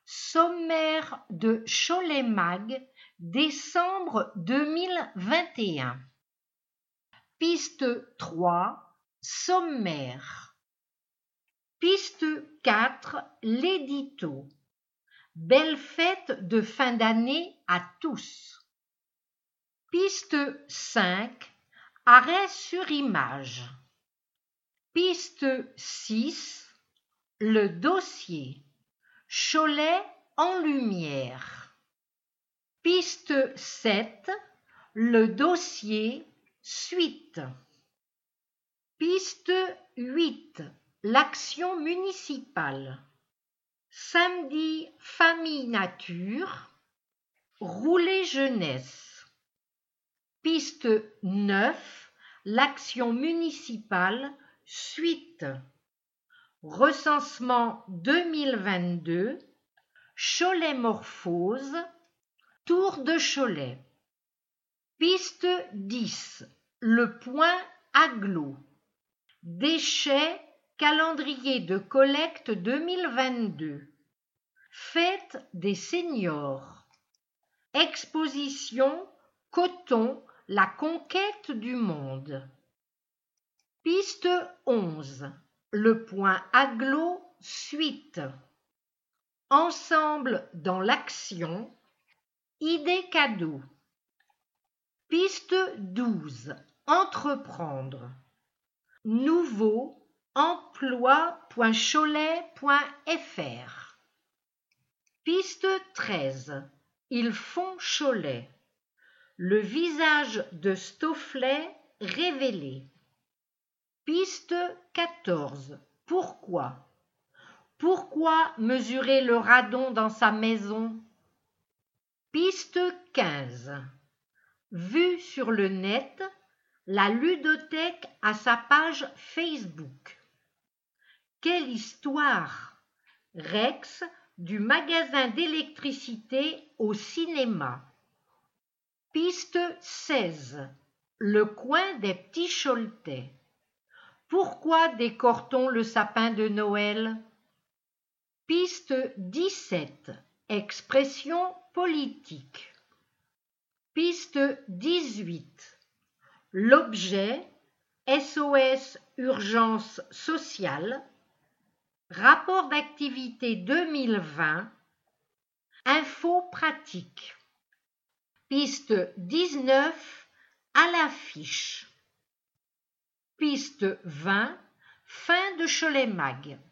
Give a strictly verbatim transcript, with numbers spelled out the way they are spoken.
Sommaire de Cholet Mag, décembre deux mille vingt et un. Piste trois, sommaire. Piste quatre, l'édito. Belle fête de fin d'année à tous. Piste cinq, arrêt sur image. Piste six, le dossier. Cholet en lumière. Piste sept, le dossier, suite. Piste huit, l'action municipale. Samedi, famille nature. Rouler jeunesse. Piste neuf, l'action municipale, suite. Recensement deux mille vingt-deux, Cholet Morphose, Tour de Cholet. Piste dix, le point agglo. Déchets, calendrier de collecte deux mille vingt-deux. Fête des seniors. Exposition Coton, la conquête du monde. Piste onze, le point agglo, suite. Ensemble dans l'action, idée cadeau. Piste douze, entreprendre. Nouveau, emploi point cholet point f r. Piste treize, ils font Cholet. Le visage de Stofflet révélé. Piste quatorze, pourquoi? Pourquoi mesurer le radon dans sa maison? Piste quinze, vue sur le net, la ludothèque a sa page Facebook. Quelle histoire! Rex, du magasin d'électricité au cinéma. Piste seize, le coin des petits Choletais. Pourquoi décore-t-on le sapin de Noël? Piste dix-sept, expression politique. Piste dix-huit, l'objet, S O S urgence sociale, rapport d'activité deux mille vingt, info pratique. Piste dix-neuf, à l'affiche. Piste vingt, fin de Cholet Mag.